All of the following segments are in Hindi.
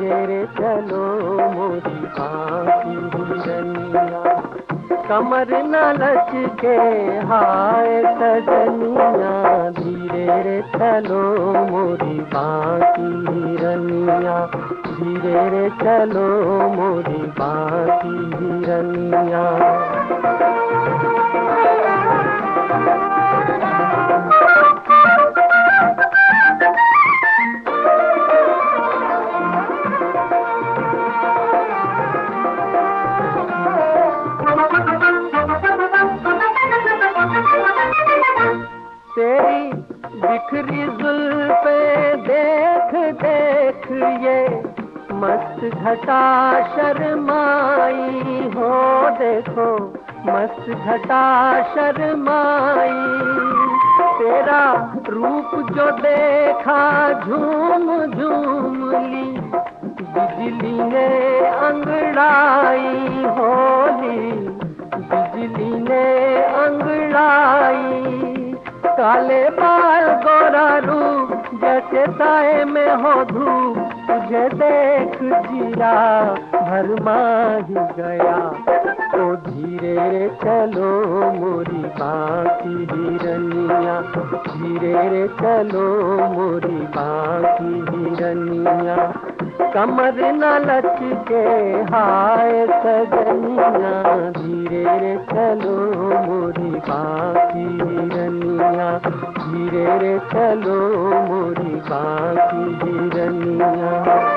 धीरे रे चलो मोरी बांकी हिरनिया। कमर न लचके हाय सजनिया, धीरे रे चलो मोरी बांकी हिरनिया, धीरे रे चलो मोरी बांकी हिरनिया। तेरी बिखरी जुल्फे देख देख ये मस्त घटा शर्माई हो, देखो मस्त घटा शर्माई। तेरा रूप जो देखा झूम झूम ली, बिजली ने अंगड़ाई होली, बिजली ने अंगड़ाई। काले बाल गोरा रूप जैसे साए में हो धूप, तुझे देख जीरा भरमा ही गया। तो धीरे रे चलो मोरी बांकी हिरनिया, धीरे रे चलो मोरी बांकी हिरनिया। कमर न लचके हाय सजनिया, धीरे रे चलो मोरी बांकी हिरनिया, धीरे रे चलो मोरी बांकी हिरनिया।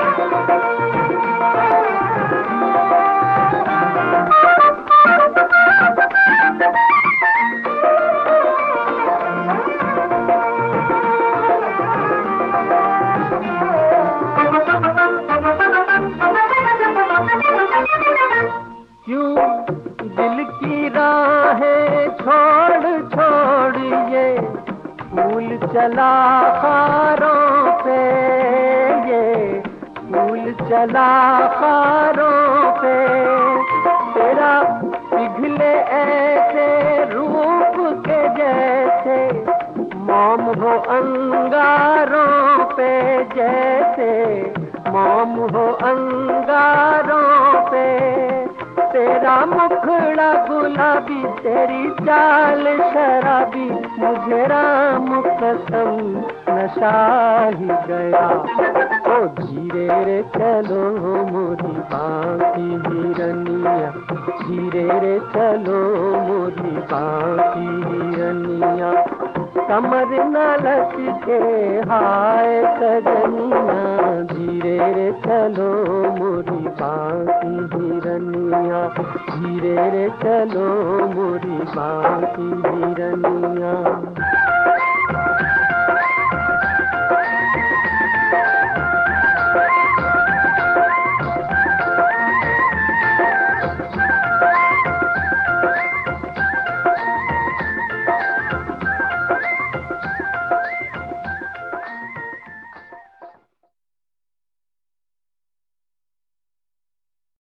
क्यों दिल की राहें छोड़ छोड़ ये फूल चला खारों पे, ये फूल चला खारों पे। तेरा पिघले ऐसे रूप के जैसे मोम हो अंगारों पे, जैसे मोम हो अंगारों पे। तेरा मुखड़ा गुलाबी, तेरी चाल शराबी, मुझे राम कसम नशा ही गया। ओ धीरे रे चलो मोरी बांकी हिरनिया, धीरे रे चलो मोरी बांकी हिरनिया। कमर न लचके हाय सजनिया, धीरे रे चलो मोरी बांकी हिरनिया, धीरे रे चलो मोरी बांकी हिरनिया।